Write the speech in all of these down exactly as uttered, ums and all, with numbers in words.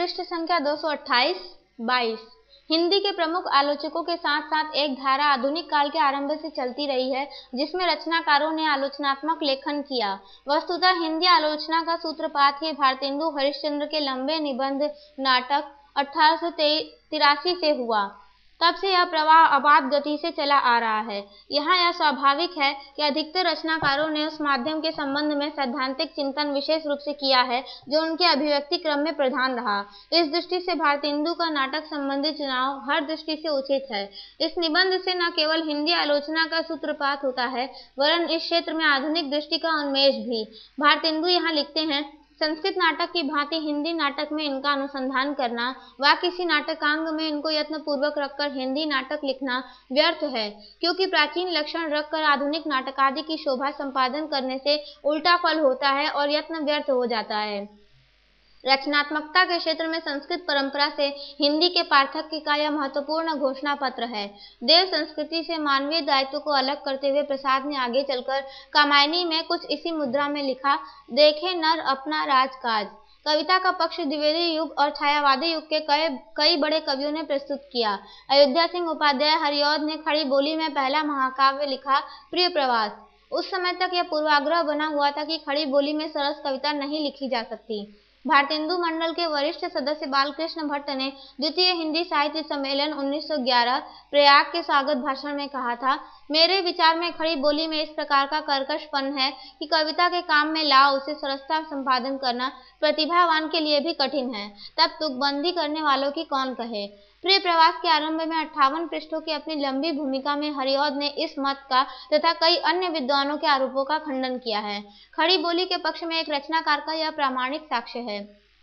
पृष्ठ संख्या दो सौ अट्ठाईस बाईस। हिंदी के प्रमुख आलोचकों के साथ साथ एक धारा आधुनिक काल के आरंभ से चलती रही है जिसमें रचनाकारों ने आलोचनात्मक लेखन किया। वस्तुतः हिंदी आलोचना का सूत्रपात ही भारतेंदु हरिश्चंद्र के लंबे निबंध नाटक अठारह सौ तिरासी से हुआ। तब से यह प्रवाह अबाध गति से चला आ रहा है। यहाँ यह स्वाभाविक है कि अधिकतर रचनाकारों ने उस माध्यम के संबंध में सैद्धांतिक चिंतन विशेष रूप से किया है जो उनके अभिव्यक्ति क्रम में प्रधान रहा। इस दृष्टि से भारतेंदु का नाटक संबंधी चुनाव हर दृष्टि से उचित है। इस निबंध से न केवल हिंदी आलोचना का सूत्रपात होता है वरन इस क्षेत्र में आधुनिक दृष्टि का उन्मेष भी। भारतेंदु यहाँ लिखते हैं, संस्कृत नाटक की भांति हिंदी नाटक में इनका अनुसंधान करना व किसी नाटकांग में इनको यत्नपूर्वक रखकर हिंदी नाटक लिखना व्यर्थ है, क्योंकि प्राचीन लक्षण रखकर आधुनिक नाटकादि की शोभा संपादन करने से उल्टा फल होता है और यत्न व्यर्थ हो जाता है। रचनात्मकता के क्षेत्र में संस्कृत परंपरा से हिंदी के पार्थक्य का यह महत्वपूर्ण घोषणा पत्र है। देव संस्कृति से मानवीय दायित्व को अलग करते हुए प्रसाद ने आगे चलकर कामायनी में कुछ इसी मुद्रा में लिखा, देखे नर अपना राजकाज। कविता का पक्ष द्विवेदी युग और छायावादी युग के कई कई बड़े कवियों ने प्रस्तुत किया। अयोध्या सिंह उपाध्याय हरिऔध ने खड़ी बोली में पहला महाकाव्य लिखा, प्रिय प्रवास। उस समय तक यह पूर्वाग्रह बना हुआ था कि खड़ी बोली में सरस कविता नहीं लिखी जा सकती। भारतेंदु मंडल के वरिष्ठ सदस्य बालकृष्ण भट्ट ने द्वितीय हिंदी साहित्य सम्मेलन उन्नीस सौ ग्यारह प्रयाग के स्वागत भाषण में कहा था, मेरे विचार में खड़ी बोली में इस प्रकार का कर्कशपन है कि कविता के काम में ला उसे सरसता संपादन करना प्रतिभावान के लिए भी कठिन है, तब तुकबंदी करने वालों की कौन कहे। प्रिय प्रवास के आरंभ में अट्ठावन पृष्ठों की अपनी लंबी भूमिका में हरिऔध ने इस मत का तथा कई अन्य विद्वानों के आरोपों का खंडन किया है। खड़ी बोली के पक्ष में एक रचनाकार का यह प्रामाणिक साक्ष्य है।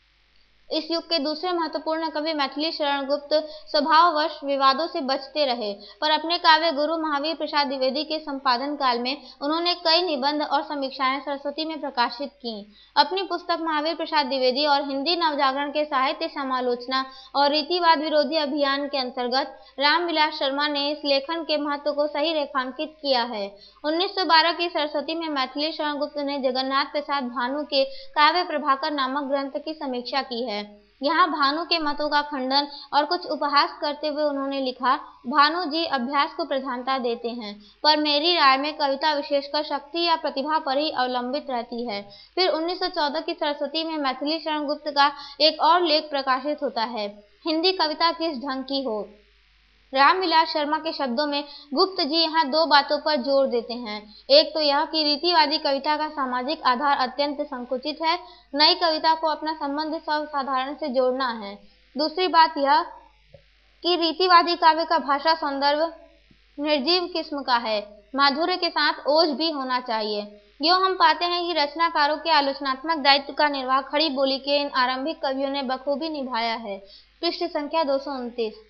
इस युग के दूसरे महत्वपूर्ण कवि मैथिली शरण गुप्त स्वभाववश विवादों से बचते रहे, पर अपने काव्य गुरु महावीर प्रसाद द्विवेदी के संपादन काल में उन्होंने कई निबंध और समीक्षाएं सरस्वती में प्रकाशित की। अपनी पुस्तक महावीर प्रसाद द्विवेदी और हिंदी नवजागरण के साहित्य समालोचना और रीतिवाद विरोधी अभियान के अंतर्गत रामविलास शर्मा ने इस लेखन के महत्व को सही रेखांकित किया है। उन्नीस सौ बारह की सरस्वती में मैथिली शरण गुप्त ने जगन्नाथ प्रसाद भानु के काव्य प्रभाकर नामक ग्रंथ की समीक्षा की है। यहाँ भानु के मतों का खंडन और कुछ उपहास करते हुए उन्होंने लिखा, भानु जी अभ्यास को प्रधानता देते हैं, पर मेरी राय में कविता विशेषकर शक्ति या प्रतिभा पर ही अवलंबित रहती है। फिर उन्नीस सौ चौदह की सरस्वती में मैथिली शरण गुप्त का एक और लेख प्रकाशित होता है, हिंदी कविता किस ढंग की हो। रामविलास शर्मा के शब्दों में गुप्त जी यहाँ दो बातों पर जोर देते हैं। एक तो यह कि रीतिवादी कविता का सामाजिक आधार अत्यंत संकुचित है, नई कविता को अपना संबंध सर्वसाधारण से जोड़ना है। दूसरी बात यह कि रीतिवादी काव्य का भाषा संदर्भ निर्जीव किस्म का है, माधुर्य के साथ ओज भी होना चाहिए। यो हम पाते हैं कि रचनाकारों के आलोचनात्मक दायित्व का निर्वाह खड़ी बोली के इन आरंभिक कवियों ने बखूबी निभाया है। पृष्ठ संख्या दो सौ उनतीस।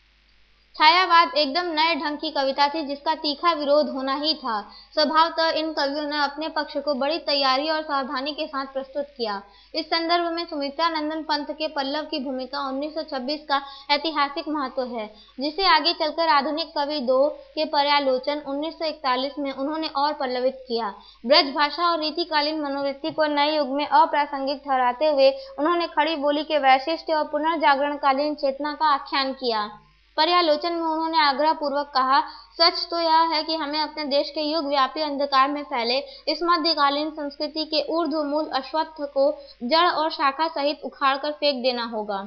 छायावाद एकदम नए ढंग की कविता थी जिसका तीखा विरोध होना ही था। स्वभावतः इन कवियों ने अपने पक्ष को बड़ी तैयारी और सावधानी के साथ प्रस्तुत किया। इस संदर्भ में सुमित्रा नंदन पंत के पल्लव की भूमिका उन्नीस सौ छब्बीस का ऐतिहासिक महत्व है, जिसे आगे चलकर आधुनिक कवि दो के पर्यालोचन उन्नीस सौ इकतालीस में उन्होंने और पल्लवित किया। ब्रज भाषा और रीतिकालीन मनोवृत्ति को नए युग में अप्रासंगिक ठहराते हुए उन्होंने खड़ी बोली के वैशिष्ट्य और पुनर्जागरणकालीन चेतना का आख्यान किया। पर्यालोचन में उन्होंने आग्रह पूर्वक कहा, सच तो यह है कि हमें अपने देश के युग व्यापी अंधकार में फैले इस मध्यकालीन संस्कृति के ऊर्ध्वमूल अश्वत्थ को जड़ और शाखा सहित उखाड़ कर फेंक देना होगा।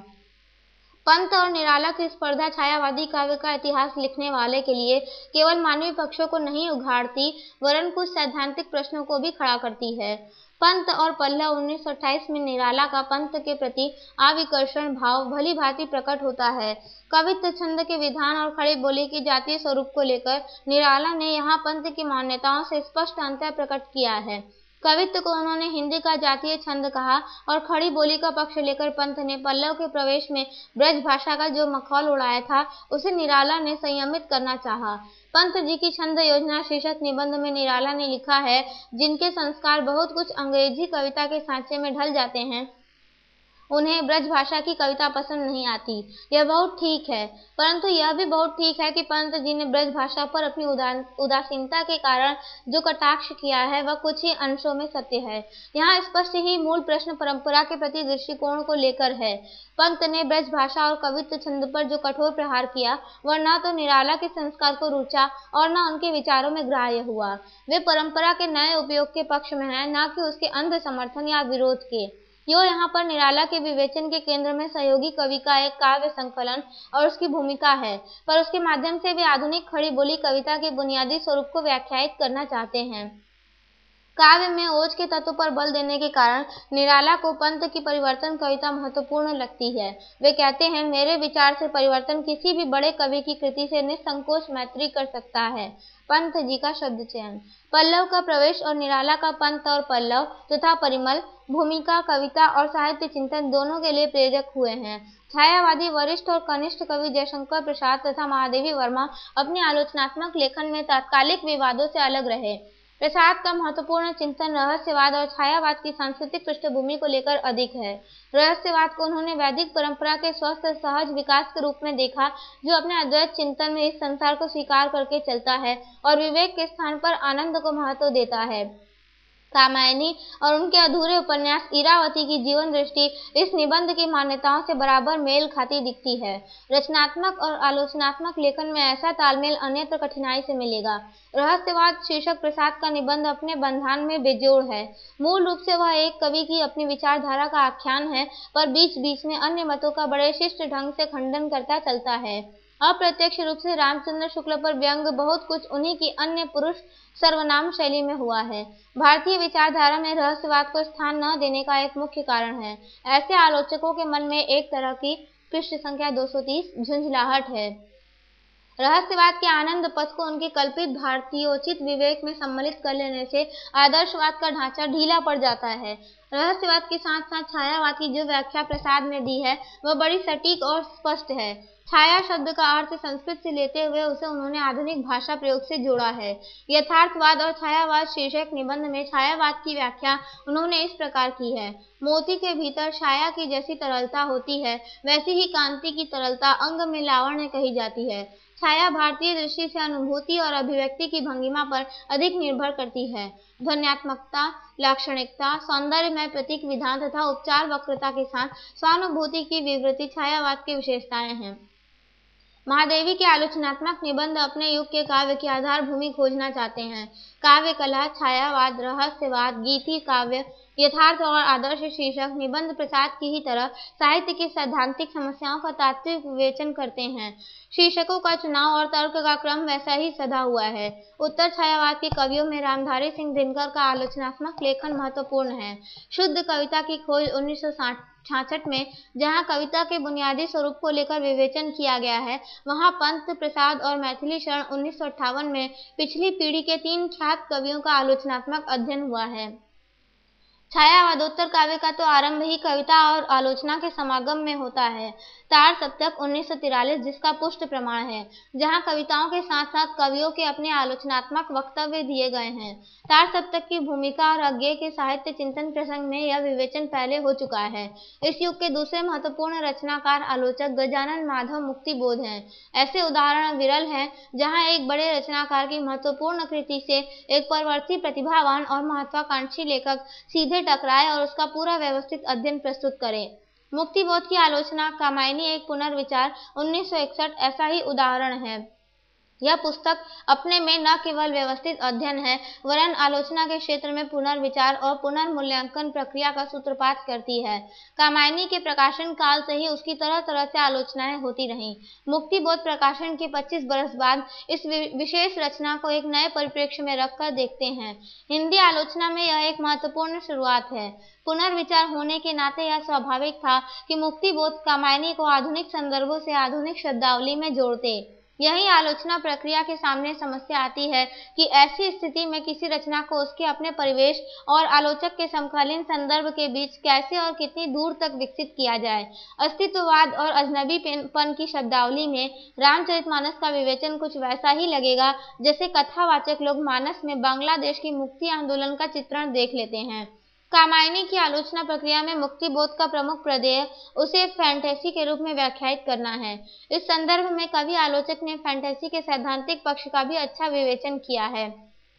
पंत और निराला की स्पर्धा छायावादी काव्य का इतिहास लिखने वाले के लिए केवल मानवीय पक्षों को नहीं उघाड़ती वरन कुछ सैद्धांतिक प्रश्नों को भी खड़ा करती है। पंत और पल्लव उन्नीस सौ अट्ठाईस में निराला का पंत के प्रति आविकर्षण भाव भली भांति प्रकट होता है। कवित्व छंद के विधान और खड़ी बोली की जातीय स्वरूप को लेकर निराला ने यहाँ पंत की मान्यताओं से स्पष्ट अंतर प्रकट किया है। कवित्व को उन्होंने हिंदी का जातीय छंद कहा और खड़ी बोली का पक्ष लेकर पंत ने पल्लव के प्रवेश में ब्रज भाषा का जो मखौल उड़ाया था उसे निराला ने संयमित करना चाहा। पंत जी की छंद योजना शीर्षक निबंध में निराला ने लिखा है, जिनके संस्कार बहुत कुछ अंग्रेजी कविता के सांचे में ढल जाते हैं उन्हें ब्रज भाषा की कविता पसंद नहीं आती। यह बहुत ठीक है, परंतु यह भी बहुत ठीक है कि पंत जी ने ब्रज भाषा पर अपनी उदा, उदासीनता के कारण जो कटाक्ष किया है वह कुछ ही अंशों में सत्य है। यहाँ स्पष्ट ही मूल प्रश्न परंपरा के प्रति दृष्टिकोण को लेकर है। पंत ने ब्रज भाषा और कवित्व छंद पर जो कठोर प्रहार किया वह न तो निराला के संस्कार को रुचा और न उनके विचारों में ग्राह्य हुआ। वे परंपरा के नए उपयोग के पक्ष में है, न कि उसके अंध समर्थन या विरोध के। यो यहाँ पर निराला के विवेचन के केंद्र में सहयोगी कवि का एक काव्य संकलन और उसकी भूमिका है, पर उसके माध्यम से वे आधुनिक खड़ी बोली कविता के बुनियादी स्वरूप को व्याख्यायित करना चाहते हैं। काव्य में ओज के तत्व पर बल देने के कारण निराला को पंत की परिवर्तन कविता महत्वपूर्ण लगती है। वे कहते हैं, मेरे विचार से परिवर्तन किसी भी बड़े कवि की कृति से निसंकोच मैत्री कर सकता है। पंत जी का शब्द चयन, पल्लव का प्रवेश और निराला का पंत और पल्लव तथा परिमल भूमिका कविता और साहित्य चिंतन दोनों के लिए प्रेरक हुए हैं। छायावादी वरिष्ठ और कनिष्ठ कवि जयशंकर प्रसाद तथा महादेवी वर्मा अपने आलोचनात्मक लेखन में तात्कालिक विवादों से अलग रहे। प्रसाद का महत्वपूर्ण चिंतन रहस्यवाद और छायावाद की सांस्कृतिक पृष्ठभूमि को लेकर अधिक है। रहस्यवाद को उन्होंने वैदिक परंपरा के स्वस्थ सहज विकास के रूप में देखा, जो अपने अद्वैत चिंतन में इस संसार को स्वीकार करके चलता है और विवेक के स्थान पर आनंद को महत्व देता है। कामायनी और उनके अधूरे उपन्यास इरावती की जीवन दृष्टि इस निबंध की मान्यताओं से बराबर मेल खाती दिखती है। रचनात्मक और आलोचनात्मक लेखन में ऐसा तालमेल अन्यत्र कठिनाई से मिलेगा। रहस्यवाद शीर्षक प्रसाद का निबंध अपने बंधान में बेजोड़ है। मूल रूप से वह एक कवि की अपनी विचारधारा का आख्यान है, पर बीच बीच में अन्य मतों का बड़े शिष्ट ढंग से खंडन करता चलता है। अप्रत्यक्ष रूप से रामचंद्र शुक्ल पर व्यंग बहुत कुछ उन्हीं की अन्य पुरुष सर्वनाम शैली में हुआ है। भारतीय विचारधारा में रहस्यवाद को स्थान न देने का एक मुख्य कारण है। ऐसे आलोचकों के मन में एक तरह की पृष्ठ संख्या दो सौ तीस झुंझलाहट है। रहस्यवाद के आनंद पथ को उनके कल्पित भारतीयोचित विवेक में सम्मिलित कर लेने से आदर्शवाद का ढांचा ढीला पड़ जाता है। रहस्यवाद के साथ साथ छायावाद की जो व्याख्या प्रसाद ने दी है वह बड़ी सटीक और स्पष्ट है। छाया शब्द का अर्थ संस्कृत से लेते हुए उसे उन्होंने आधुनिक भाषा प्रयोग से जोड़ा है। यथार्थवाद और छायावाद शीर्षक निबंध में छायावाद की व्याख्या उन्होंने इस प्रकार की है, मोती के भीतर छाया की जैसी तरलता होती है, वैसी ही कांति की तरलता अंग में लावण्य कही जाती है। छाया भारतीय दृष्टि से अनुभूति और अभिव्यक्ति की भंगिमा पर अधिक निर्भर करती है। ध्वन्यात्मकता, लाक्षणिकता, सौंदर्यमय प्रतीक विधान तथा उपचार वक्रता के साथ स्वानुभूति की विवृति छायावाद की विशेषताएं हैं। महादेवी के आलोचनात्मक निबंध अपने युग के काव्य की आधार भूमि खोजना चाहते हैं। काव्य कला, छायावाद, रहस्यवाद, गीति काव्य, यथार्थ और आदर्श शीर्षक निबंध प्रसाद की ही तरह साहित्य की सैद्धांतिक समस्याओं का तात्विक विवेचन करते हैं। शीर्षकों का चुनाव और तर्क का क्रम वैसा ही सधा हुआ है। उत्तर छायावाद के कवियों में रामधारी सिंह दिनकर का आलोचनात्मक लेखन महत्वपूर्ण है। शुद्ध कविता की खोज उन्नीस सौ छियासठ में जहां कविता के बुनियादी स्वरूप को लेकर विवेचन किया गया है, वहां पंत, प्रसाद और मैथिली शरण उन्नीस सौ अट्ठावन में पिछली पीढ़ी के तीन ख्यात कवियों का आलोचनात्मक अध्ययन हुआ है। छायावादोत्तर काव्य का तो आरंभ ही कविता और आलोचना के समागम में होता है। तार सप्तक उन्नीस सौ तिरालीस जिसका पुष्ट प्रमाण है, जहां कविताओं के साथ साथ कवियों के अपने आलोचनात्मक वक्तव्य दिए गए हैं। तार सप्तक की भूमिका और अज्ञेय के साहित्य चिंतन प्रसंग में यह विवेचन पहले हो चुका है। इस युग के दूसरे महत्वपूर्ण रचनाकार आलोचक गजानन माधव मुक्तिबोध हैं। ऐसे उदाहरण विरल हैं जहाँ एक बड़े रचनाकार की महत्वपूर्ण कृति से एक परवर्ती प्रतिभावान और महत्वाकांक्षी लेखक सीधे टकराए और उसका पूरा व्यवस्थित अध्ययन प्रस्तुत करे। मुक्तिबोध की आलोचना कामायनी एक पुनर्विचार उन्नीस सौ इकसठ ऐसा ही उदाहरण है। यह पुस्तक अपने में न केवल व्यवस्थित अध्ययन है, वरन आलोचना के क्षेत्र में पुनर्विचार और पुनर्मूल्यांकन प्रक्रिया का सूत्रपात करती है। कामायनी के प्रकाशन काल से ही उसकी तरह तरह से आलोचनाएं होती रहीं। मुक्तिबोध प्रकाशन के पच्चीस बरस बाद इस विशेष रचना को एक नए परिप्रेक्ष्य में रखकर देखते हैं। हिंदी आलोचना में यह एक महत्वपूर्ण शुरुआत है। पुनर्विचार होने के नाते यह स्वाभाविक था कि मुक्तिबोध कामायनी को आधुनिक संदर्भों से आधुनिक शब्दावली में जोड़ते। यही आलोचना प्रक्रिया के सामने समस्या आती है कि ऐसी स्थिति में किसी रचना को उसके अपने परिवेश और आलोचक के समकालीन संदर्भ के बीच कैसे और कितनी दूर तक विकसित किया जाए। अस्तित्ववाद और अजनबीपन की शब्दावली में रामचरितमानस का विवेचन कुछ वैसा ही लगेगा जैसे कथावाचक लोग मानस में बांग्लादेश की मुक्ति आंदोलन का चित्रण देख लेते हैं। कामायनी की आलोचना प्रक्रिया में मुक्ति बोध का प्रमुख प्रत्यय उसे फैंटेसी के रूप में व्याख्यायित करना है। इस संदर्भ में कवि आलोचक ने फैंटेसी के सैद्धांतिक पक्ष का भी अच्छा विवेचन किया है।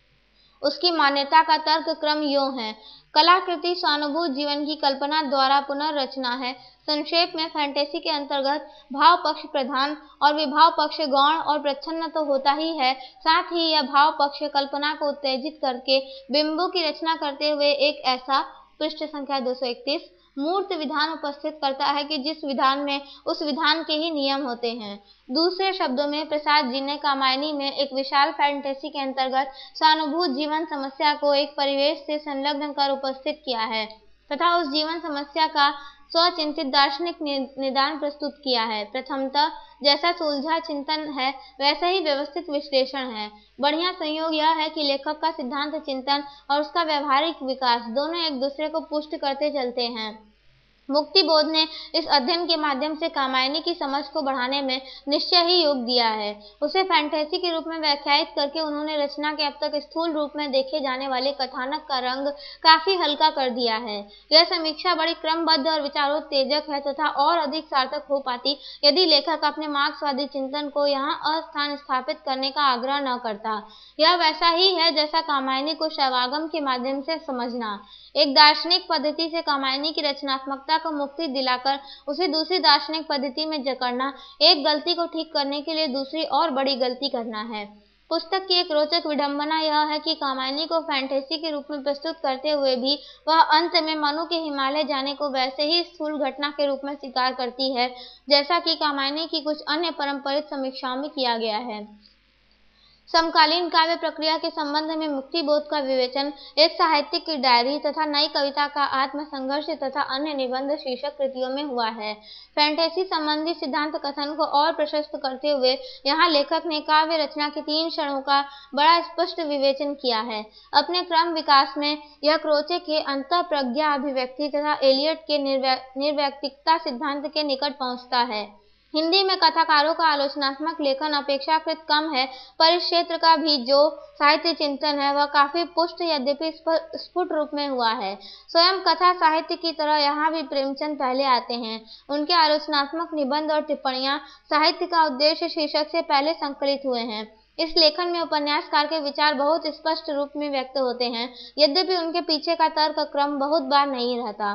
उसकी मान्यता का तर्क क्रम यों है। कलाकृति स्वानुभूत जीवन की कल्पना द्वारा पुनर्रचना है। संक्षेप में फैंटेसी के अंतर्गत भाव पक्ष प्रधान और विभाव पक्ष गौण और प्रच्छन्न तो होता ही है, साथ ही यह भाव पक्ष कल्पना को उत्तेजित करके बिंबों की रचना करते हुए एक ऐसा, पृष्ठ संख्या दो सौ इकतीस, मूर्त विधान उपस्थित करता है कि जिस विधान में उस विधान के ही नियम होते हैं। दूसरे शब्दों में प्रसाद जी ने कामायनी में एक विशाल फैंटेसी के अंतर्गत स्वानुभूत जीवन समस्या को एक परिवेश से संलग्न कर उपस्थित किया है तथा उस जीवन समस्या का स्वचिंतित दार्शनिक निदान प्रस्तुत किया है। प्रथमतः जैसा सुलझा चिंतन है वैसा ही व्यवस्थित विश्लेषण है। बढ़िया संयोग यह है कि लेखक का सिद्धांत चिंतन और उसका व्यवहारिक विकास दोनों एक दूसरे को पुष्ट करते चलते हैं। मुक्ति बोध ने इस अध्ययन के माध्यम से कामायनी की समझ को बढ़ाने में निश्चय ही योग दिया है। उसे फैंटेसी के रूप में व्याख्यायित करके उन्होंने रचना के अब तक स्थूल रूप में देखे जाने वाले कथानक का रंग काफी हल्का कर दिया है। यह समीक्षा बड़ी क्रमबद्ध और विचारोत्तेजक है तथा और अधिक सार्थक हो पाती यदि लेखक अपने मार्क्सवादी चिंतन को यहाँ अस्थान स्थापित करने का आग्रह न करता। यह वैसा ही है जैसा कामायनी को शैवागम के माध्यम से समझना। एक दार्शनिक पद्धति से कामायनी की रचनात्मकता को मुक्ति दिलाकर उसे दूसरी दार्शनिक पद्धति में जकड़ना, एक गलती को ठीक करने के लिए दूसरी और बड़ी गलती करना है। पुस्तक की एक रोचक विडंबना यह है कि कामायनी को फैंटेसी के रूप में प्रस्तुत करते हुए भी वह अंत में मनु के हिमालय जाने को वैसे ही स्थूल घटना के रूप में स्वीकार करती है जैसा कि कामायनी की कुछ अन्य परंपरित समीक्षाओं में किया गया है। समकालीन काव्य प्रक्रिया के संबंध में मुक्ति बोध का विवेचन एक साहित्यिक की डायरी तथा नई कविता का आत्म संघर्ष तथा अन्य निबंध शीर्षक कृतियों में हुआ है। फैंटेसी संबंधी सिद्धांत कथन को और प्रशस्त करते हुए यहाँ लेखक ने काव्य रचना के तीन क्षणों का बड़ा स्पष्ट विवेचन किया है। अपने क्रम विकास में यह क्रोचे के अंतःप्रज्ञा अभिव्यक्ति तथा एलियट के निर्वैयक्तिकता सिद्धांत के निकट पहुँचता है। हिंदी में कथाकारों का आलोचनात्मक लेखन अपेक्षाकृत कम है, पर इस क्षेत्र का भी जो साहित्य चिंतन है वह काफी पुष्ट यद्यपि स्फुट रूप में हुआ है। स्वयं कथा साहित्य की तरह यहाँ भी प्रेमचंद पहले आते हैं। उनके आलोचनात्मक निबंध और टिप्पणियां साहित्य का उद्देश्य शीर्षक से पहले संकलित हुए हैं। इस लेखन में उपन्यासकार के विचार बहुत स्पष्ट रूप में व्यक्त होते हैं, यद्यपि उनके पीछे का तर्क क्रम बहुत बार नहीं रहता।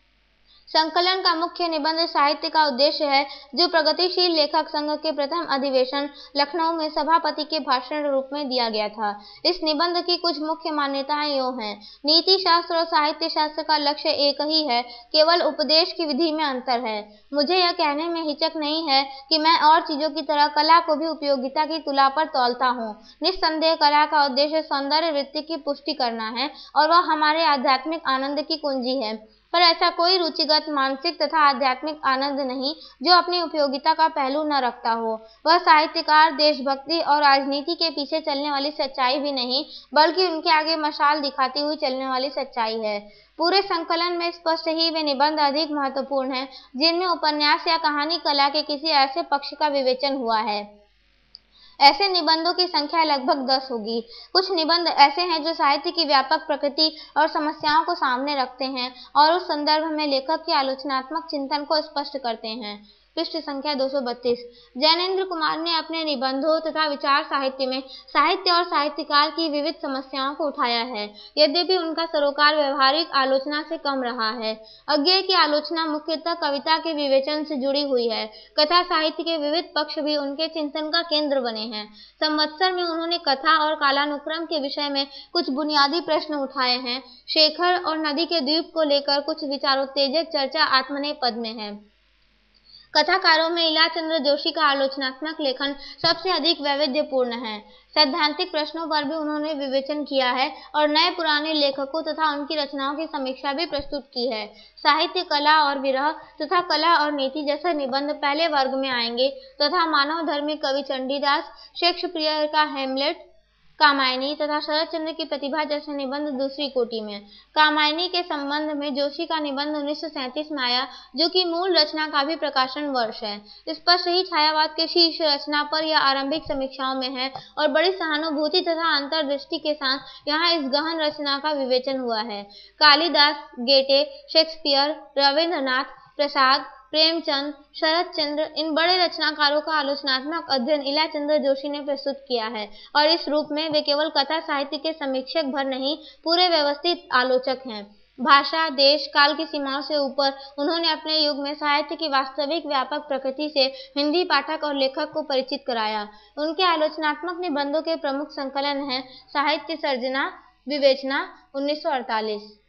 संकलन का मुख्य निबंध साहित्य का उद्देश्य है, जो प्रगतिशील लेखक संघ के प्रथम अधिवेशन लखनऊ में सभापति के भाषण रूप में दिया गया था। इस निबंध की कुछ मुख्य मान्यताएं यों हैं। नीति शास्त्र और साहित्य शास्त्र का लक्ष्य एक ही है, केवल उपदेश की विधि में अंतर है। मुझे यह कहने में हिचक नहीं है कि मैं और चीजों की तरह कला को भी उपयोगिता की तुला पर तौलता हूँ। निस्संदेह कला का उद्देश्य सौंदर्य वृत्ति की पुष्टि करना है और वह हमारे आध्यात्मिक आनंद की कुंजी है, पर ऐसा कोई रुचिगत मानसिक तथा आध्यात्मिक आनंद नहीं जो अपनी उपयोगिता का पहलू न रखता हो। वह साहित्यकार देशभक्ति और राजनीति के पीछे चलने वाली सच्चाई भी नहीं, बल्कि उनके आगे मशाल दिखाती हुई चलने वाली सच्चाई है। पूरे संकलन में स्पष्ट ही वे निबंध अधिक महत्वपूर्ण हैं जिनमें उपन्यास या कहानी कला के किसी ऐसे पक्ष का विवेचन हुआ है। ऐसे निबंधों की संख्या लगभग दस होगी। कुछ निबंध ऐसे हैं जो साहित्य की व्यापक प्रकृति और समस्याओं को सामने रखते हैं और उस संदर्भ में लेखक के आलोचनात्मक चिंतन को स्पष्ट करते हैं। पृष्ठ संख्या दो सौ बत्तीस। जैनेन्द्र कुमार ने अपने निबंधों तथा विचार साहित्य में साहित्य और साहित्यकार की विविध समस्याओं को उठाया है, यद्यपि उनका सरोकार व्यवहारिक आलोचना से कम रहा है। अज्ञेय की आलोचना मुख्यतः कविता के विवेचन से जुड़ी हुई है। कथा साहित्य के विविध पक्ष भी उनके चिंतन का केंद्र बने हैं। संवत्सर में उन्होंने कथा और कालानुक्रम के विषय में कुछ बुनियादी प्रश्न उठाए हैं। शेखर और नदी के द्वीप को लेकर कुछ विचारोत्तेजक चर्चा आत्मनेय पद में है। कथाकारों में इलाचंद्र जोशी का आलोचनात्मक लेखन सबसे अधिक वैविध्यपूर्ण है। सैद्धांतिक प्रश्नों पर भी उन्होंने विवेचन किया है और नए पुराने लेखकों तथा उनकी रचनाओं की समीक्षा भी प्रस्तुत की है। साहित्य, कला और विरह तथा कला और नीति जैसे निबंध पहले वर्ग में आएंगे तथा मानव धर्मी कवि चंडीदास, शेक्सपियर का हेमलेट, कामायनी तथा शरतचंद्र की प्रतिभा जैसे निबंध दूसरी कोटि में। कामायनी के संबंध में जोशी का निबंध उन्नीस सौ सैंतीस में आया, जो कि मूल रचना का भी प्रकाशन वर्ष है। स्पष्ट ही छायावाद के शीर्ष रचना पर यह आरंभिक समीक्षाओं में है और बड़ी सहानुभूति तथा अंतर्दृष्टि के साथ यहाँ इस गहन रचना का विवेचन हुआ है। कालिदास, गेटे, शेक्सपियर, रविंद्रनाथ प्रसाद, प्रेमचंद, शरतचंद्र, इन बड़े रचनाकारों का आलोचनात्मक अध्ययन इलाचंद्र जोशी ने प्रस्तुत किया है और इस रूप में वे केवल कथा साहित्य के समीक्षक भर नहीं, पूरे व्यवस्थित आलोचक हैं। भाषा, देश, काल की सीमाओं से ऊपर उन्होंने अपने युग में साहित्य की वास्तविक व्यापक प्रकृति से हिंदी पाठक और लेखक को परिचित कराया। उनके आलोचनात्मक निबंधों के प्रमुख संकलन हैं साहित्य सर्जना विवेचना उन्नीस सौ अड़तालीस,